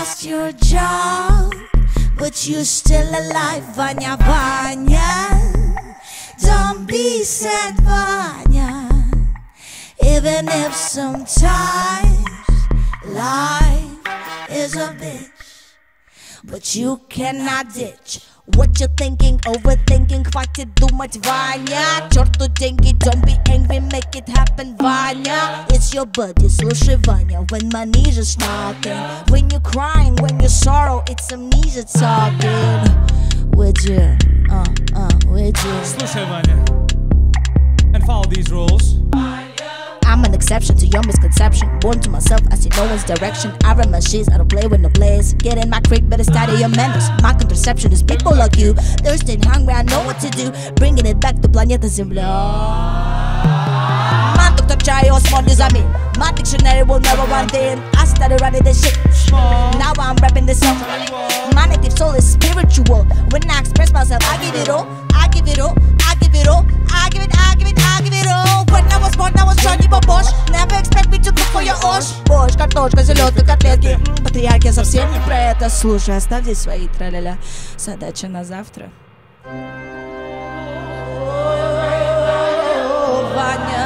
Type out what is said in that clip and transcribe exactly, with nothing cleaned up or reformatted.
lost your job, but you're still alive, Vanya, Vanya. Don't be sad, Vanya. Even if sometimes life is a bitch, but you cannot ditch what you're thinking, overthinking. Хватит думать, Ваня. Черту деньги, don't be angry, make it happen, Vanya. It's your buddy, слушай, Vanya. When money is knocking, when you're crying, when you sorrow, it's amnesia talking. With you, uh, uh, with you. Слушай, Vanya, and follow these rules. I'm an exception to your misconception. Born to myself, I see no one's direction. I run my shits, I don't play with no players. Get in my creek, better study your manners. My contraception is people like you. Thirsty and hungry, I know what to do. Bringing it back to планета Земля. My doctor try all small news on me. My dictionary will never run thin. I started running this shit. Now I'm rapping this song. My native soul is spiritual. When I express myself, I give it all. I give it all. I give it all. I give it, I give it, I give it all. When I was born, I was Johnny Bobosh. Never expect me to cook for your osh. Борщ, картошка, селедка, котлетки. Патриархия совсем не про это. Слушай, оставь здесь свои траля-ля. Задача на завтра. Ваня.